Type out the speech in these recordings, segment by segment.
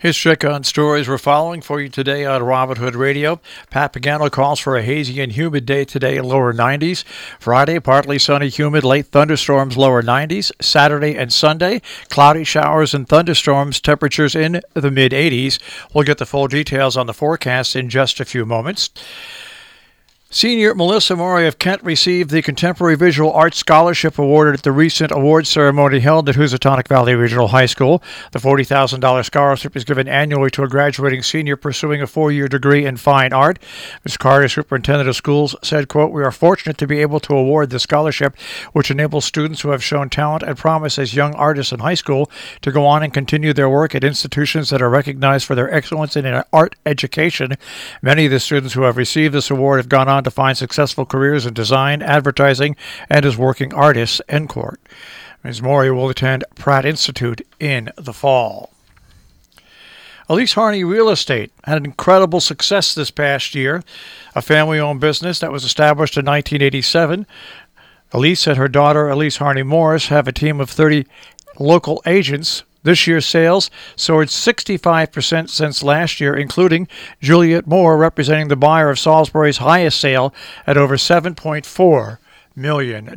His check-on stories we're following for you today on Robin Hood Radio. Pat Pagano calls for a hazy and humid day today, lower 90s. Friday, partly sunny, humid, late thunderstorms, lower 90s. Saturday and Sunday, cloudy showers and thunderstorms, temperatures in the mid-80s. We'll get the full details on the forecast in just a few moments. Senior Melissa Maury of Kent received the Contemporary Visual Arts Scholarship awarded at the recent awards ceremony held at Housatonic Valley Regional High School. The $40,000 scholarship is given annually to a graduating senior pursuing a 4-year degree in fine art. Ms. Carter, superintendent of schools, said, quote, "We are fortunate to be able to award this scholarship, which enables students who have shown talent and promise as young artists in high school to go on and continue their work at institutions that are recognized for their excellence in art education. Many of the students who have received this award have gone on to find successful careers in design, advertising, and as working artists," end quote. Ms. Maury will attend Pratt Institute in the fall. Elise Harney Real Estate had an incredible success this past year, a family-owned business that was established in 1987. Elise and her daughter, Elise Harney Morris, have a team of 30 local agents. This year's sales soared 65% since last year, including Juliet Moore representing the buyer of Salisbury's highest sale at over $7.4 million.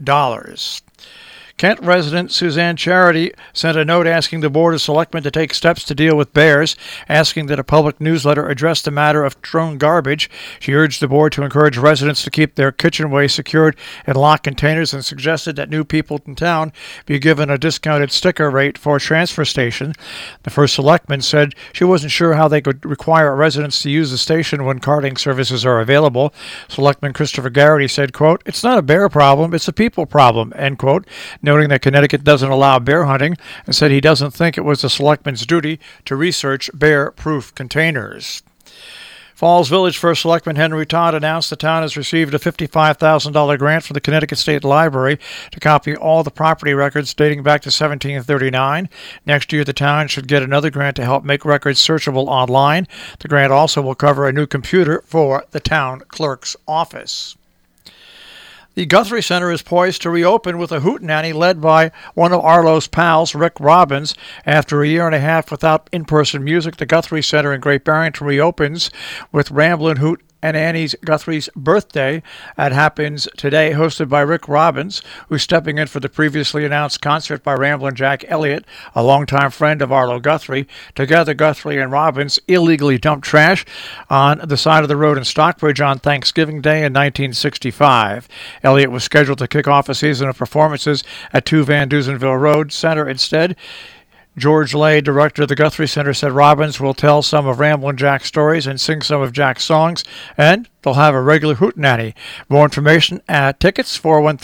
Kent resident Suzanne Charity sent a note asking the Board of Selectmen to take steps to deal with bears, asking that a public newsletter address the matter of thrown garbage. She urged the board to encourage residents to keep their kitchen waste secured in locked containers and suggested that new people in town be given a discounted sticker rate for a transfer station. The first selectman said she wasn't sure how they could require residents to use the station when carting services are available. Selectman Christopher Garrity said, quote, "It's not a bear problem, it's a people problem," end quote, noting that Connecticut doesn't allow bear hunting, and said he doesn't think it was the selectman's duty to research bear-proof containers. Falls Village First Selectman Henry Todd announced the town has received a $55,000 grant from the Connecticut State Library to copy all the property records dating back to 1739. Next year, the town should get another grant to help make records searchable online. The grant also will cover a new computer for the town clerk's office. The Guthrie Center is poised to reopen with a hootenanny led by one of Arlo's pals, Rick Robbins. After a year and a half without in-person music, the Guthrie Center in Great Barrington reopens with Ramblin' Hoot and Annie's Guthrie's birthday. That happens today, hosted by Rick Robbins, who's stepping in for the previously announced concert by Ramblin' Jack Elliott, a longtime friend of Arlo Guthrie. Together, Guthrie and Robbins illegally dumped trash on the side of the road in Stockbridge on Thanksgiving Day in 1965. Elliott was scheduled to kick off a season of performances at 2 Van Duzenville Road Center instead. George Lay, director of the Guthrie Center, said Robbins will tell some of Ramblin' Jack's stories and sing some of Jack's songs, and they'll have a regular hootenanny. More information at tickets,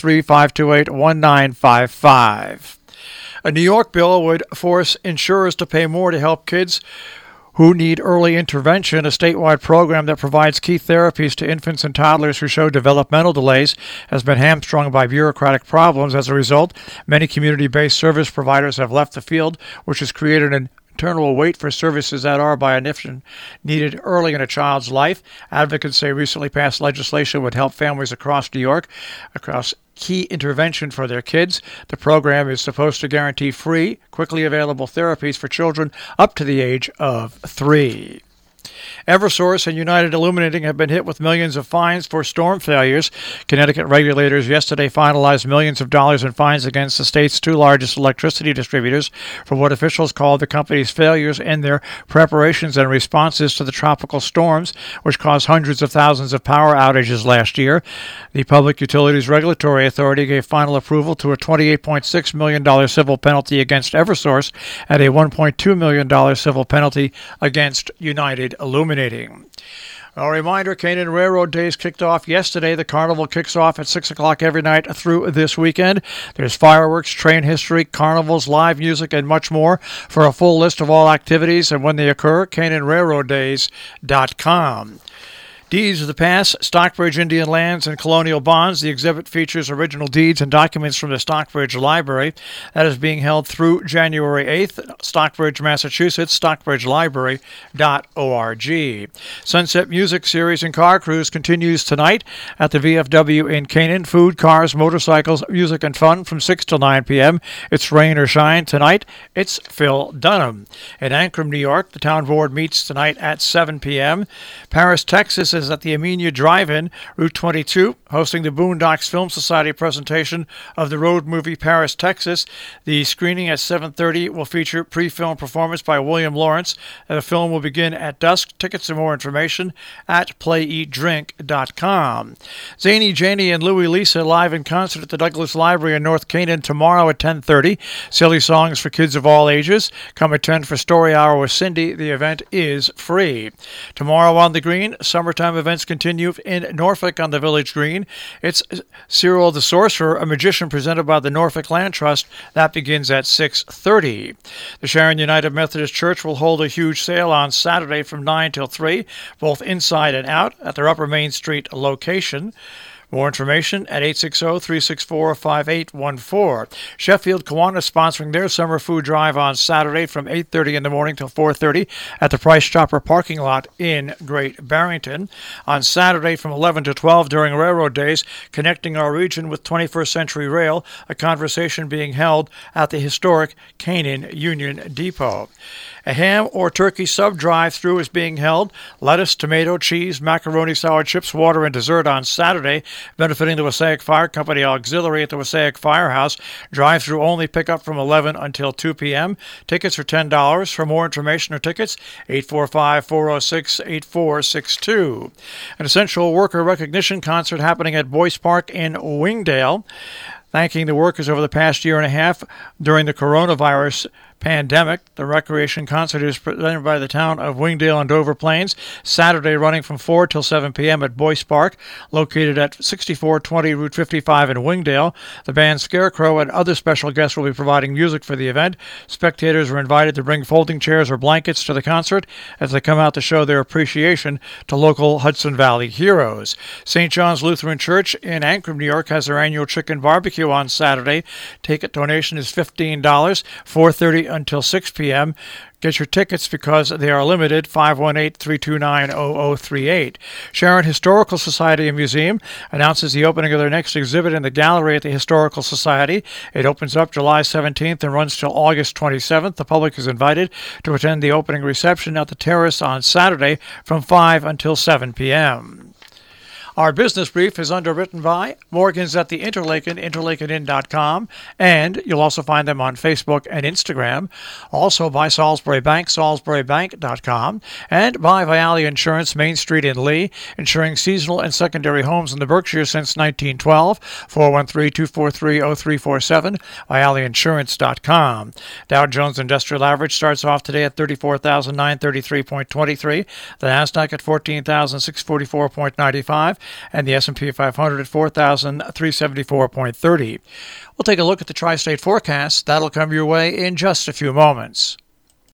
413-528-1955. A New York bill would force insurers to pay more to help kids who need early intervention. A statewide program that provides key therapies to infants and toddlers who show developmental delays has been hamstrung by bureaucratic problems. As a result, many community-based service providers have left the field, which has created an internal wait for services that are, by definition, needed early in a child's life. Advocates say recently passed legislation would help families across New York across key intervention for their kids. The program is supposed to guarantee free, quickly available therapies for children up to the age of 3. Eversource and United Illuminating have been hit with millions of fines for storm failures. Connecticut regulators yesterday finalized millions of dollars in fines against the state's 2 largest electricity distributors for what officials called the company's failures in their preparations and responses to the tropical storms, which caused hundreds of thousands of power outages last year. The Public Utilities Regulatory Authority gave final approval to a $28.6 million civil penalty against Eversource and a $1.2 million civil penalty against United Illuminating. A reminder, Canaan Railroad Days kicked off yesterday. The carnival kicks off at 6 o'clock every night through this weekend. There's fireworks, train history, carnivals, live music, and much more. For a full list of all activities and when they occur, CanaanRailroadDays.com. Deeds of the Past, Stockbridge Indian Lands and Colonial Bonds. The exhibit features original deeds and documents from the Stockbridge Library. That is being held through January 8th. Stockbridge, Massachusetts, stockbridgelibrary.org. Sunset Music Series and Car Cruise continues tonight at the VFW in Canaan. Food, cars, motorcycles, music, and fun from 6 till 9 p.m. It's rain or shine. Tonight, it's Phil Dunham. In Ankrum, New York, the town board meets tonight at 7 p.m. Paris, Texas is at the Amenia Drive-In, Route 22, hosting the Boondocks Film Society presentation of the road movie Paris, Texas. The screening at 7:30 will feature pre-film performance by William Lawrence, and the film will begin at dusk. Tickets and more information at playeatdrink.com. Zany, Janie, and Louie Lisa live in concert at the Douglas Library in North Canaan tomorrow at 10:30. Silly songs for kids of all ages. Come attend for Story Hour with Cindy. The event is free. Tomorrow on the Green, summertime events continue in Norfolk on the Village Green. It's Cyril the Sorcerer, a magician presented by the Norfolk Land Trust. That begins at 6:30. The Sharon United Methodist Church will hold a huge sale on Saturday from 9 till 3, both inside and out at their Upper Main Street location. More information at 860-364-5814. Sheffield Kiwanis sponsoring their summer food drive on Saturday from 8:30 in the morning till 4:30 at the Price Chopper parking lot in Great Barrington. On Saturday from 11 to 12 during railroad days, connecting our region with 21st Century Rail, a conversation being held at the historic Canaan Union Depot. A ham or turkey sub-drive-through is being held. Lettuce, tomato, cheese, macaroni, sour chips, water, and dessert on Saturday, benefiting the Wassaic Fire Company Auxiliary at the Wassaic Firehouse. Drive-through only pickup from 11 until 2 p.m. Tickets are $10. For more information or tickets, 845-406-8462. An essential worker recognition concert happening at Boyce Park in Wingdale, thanking the workers over the past year and a half during the coronavirus pandemic. The recreation concert is presented by the town of Wingdale and Dover Plains, Saturday running from 4 till 7 p.m. at Boyce Park, located at 6420 Route 55 in Wingdale. The band Scarecrow and other special guests will be providing music for the event. Spectators are invited to bring folding chairs or blankets to the concert as they come out to show their appreciation to local Hudson Valley heroes. St. John's Lutheran Church in Ankrum, New York has their annual chicken barbecue on Saturday. Ticket donation is $15, 4:30 until 6 p.m. Get your tickets because they are limited, 518-329-0038. Sharon Historical Society and Museum announces the opening of their next exhibit in the gallery at the Historical Society. It opens up July 17th and runs till August 27th. The public is invited to attend the opening reception at the Terrace on Saturday from 5 until 7 p.m. Our business brief is underwritten by Morgan's at the Interlaken, interlakenin.com, and you'll also find them on Facebook and Instagram. Also by Salisbury Bank, salisburybank.com, and by Viale Insurance, Main Street in Lee, insuring seasonal and secondary homes in the Berkshires since 1912, 413-243-0347, vialeinsurance.com. Dow Jones Industrial Average starts off today at 34,933.23, the NASDAQ at 14,644.95, and the S&P 500 at 4,374.30. We'll take a look at the tri-state forecast. That'll come your way in just a few moments.